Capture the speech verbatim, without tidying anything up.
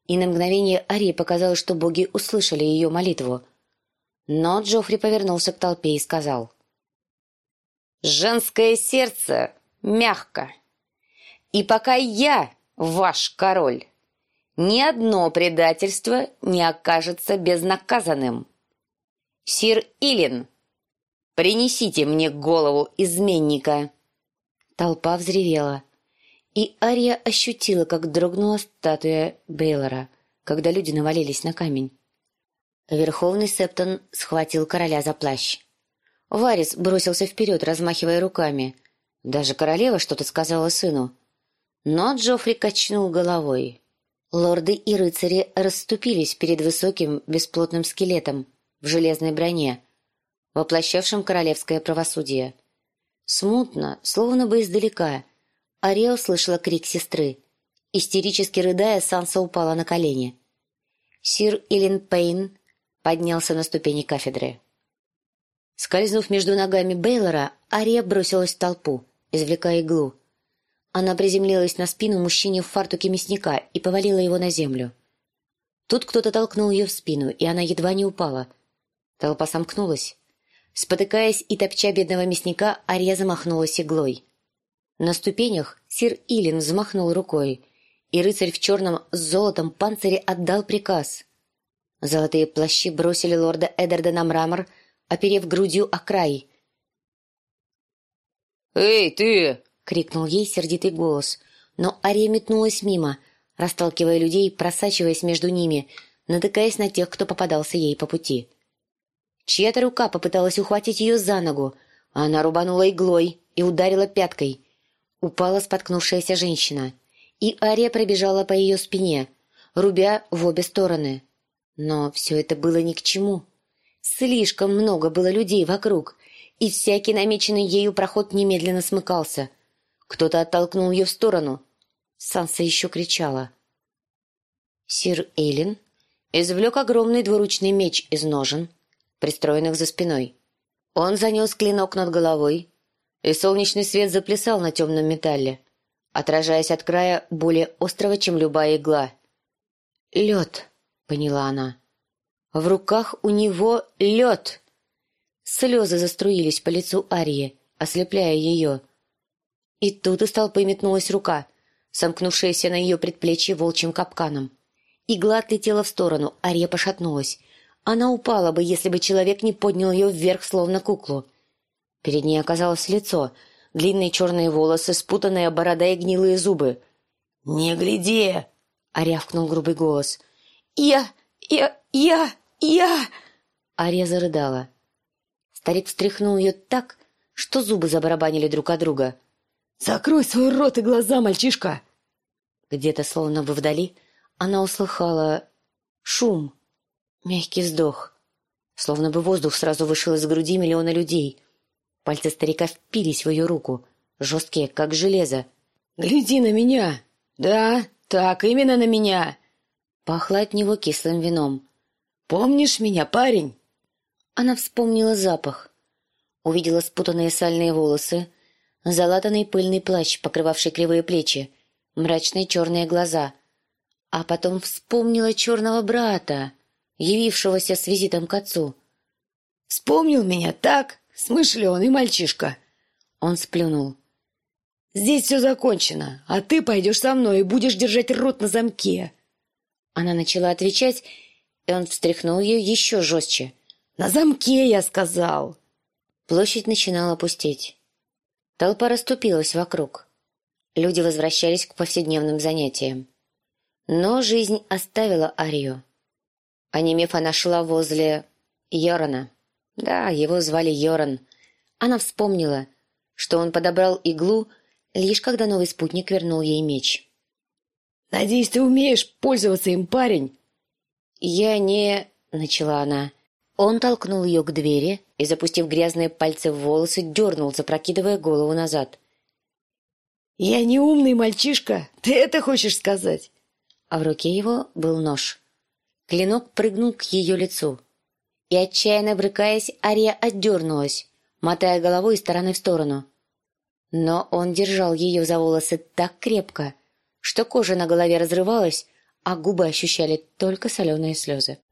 и на мгновение Арии показалось, что боги услышали ее молитву. Но Джоффри повернулся к толпе и сказал: «Женское сердце мягко, и пока я ваш король, ни одно предательство не окажется безнаказанным. Сир Илин, принесите мне голову изменника!» Толпа взревела, и Ария ощутила, как дрогнула статуя Бейлора, когда люди навалились на камень. Верховный Септон схватил короля за плащ. Варис бросился вперед, размахивая руками. Даже королева что-то сказала сыну. Но Джоффри качнул головой. Лорды и рыцари расступились перед высоким бесплотным скелетом в железной броне, воплощавшим королевское правосудие. Смутно, словно бы издалека, Ария услышала крик сестры. Истерически рыдая, Санса упала на колени. Сир Илин Пейн поднялся на ступени кафедры. Скользнув между ногами Бейлора, Ария бросилась в толпу, извлекая иглу. Она приземлилась на спину мужчине в фартуке мясника и повалила его на землю. Тут кто-то толкнул ее в спину, и она едва не упала. Толпа сомкнулась. Спотыкаясь и топча бедного мясника, Ария замахнулась иглой. На ступенях сир Илин взмахнул рукой, и рыцарь в черном с золотом панцире отдал приказ. Золотые плащи бросили лорда Эддарда на мрамор, оперев грудью о край. «Эй, ты!» — крикнул ей сердитый голос, но Ария метнулась мимо, расталкивая людей, просачиваясь между ними, натыкаясь на тех, кто попадался ей по пути. Чья-то рука попыталась ухватить ее за ногу, а она рубанула иглой и ударила пяткой. Упала споткнувшаяся женщина, и Ария пробежала по ее спине, рубя в обе стороны. Но все это было ни к чему. Слишком много было людей вокруг, и всякий намеченный ею проход немедленно смыкался. Кто-то оттолкнул ее в сторону. Санса еще кричала. Сир Эйлин извлек огромный двуручный меч из ножен, пристроенных за спиной. Он занес клинок над головой, и солнечный свет заплясал на темном металле, отражаясь от края более острого, чем любая игла. «Лед», — поняла она. В руках у него лед. Слезы заструились по лицу Арии, ослепляя ее. И тут из толпы метнулась рука, сомкнувшаяся на ее предплечье волчьим капканом. Игла отлетела в сторону, Ария пошатнулась. Она упала бы, если бы человек не поднял ее вверх, словно куклу. Перед ней оказалось лицо, длинные черные волосы, спутанная борода и гнилые зубы. «Не гляди!» — рявкнул грубый голос. «Я... я... я... я...» Ария зарыдала. Старик встряхнул ее так, что зубы забарабанили друг от друга. «Закрой свой рот и глаза, мальчишка!» Где-то, словно бы вдали, она услыхала шум, мягкий вздох. Словно бы воздух сразу вышел из груди миллиона людей. Пальцы старика впились в ее руку, жесткие, как железо. «Гляди на меня! Да, так, именно на меня!» Пахло от него кислым вином. «Помнишь меня, парень?» Она вспомнила запах. Увидела спутанные сальные волосы, залатанный пыльный плащ, покрывавший кривые плечи, мрачные черные глаза. А потом вспомнила черного брата, явившегося с визитом к отцу. «Вспомнил меня, так? Смышленый мальчишка!» Он сплюнул. «Здесь все закончено, а ты пойдешь со мной и будешь держать рот на замке!» Она начала отвечать, и он встряхнул ее еще жестче. «На замке, я сказал!» Площадь начинала пустеть. Толпа расступилась вокруг. Люди возвращались к повседневным занятиям. Но жизнь оставила Арию. Онемев, она шла возле Йорана. Да, его звали Йоран. Она вспомнила, что он подобрал иглу, лишь когда новый спутник вернул ей меч. «Надеюсь, ты умеешь пользоваться им, парень?» «Я не...» — начала она. Он толкнул ее к двери и, запустив грязные пальцы в волосы, дернул, запрокидывая голову назад. «Я не умный мальчишка, ты это хочешь сказать?» А в руке его был нож. Клинок прыгнул к ее лицу. И, отчаянно брыкаясь, Ария отдернулась, мотая головой из стороны в сторону. Но он держал ее за волосы так крепко, что кожа на голове разрывалась, а губы ощущали только соленые слезы.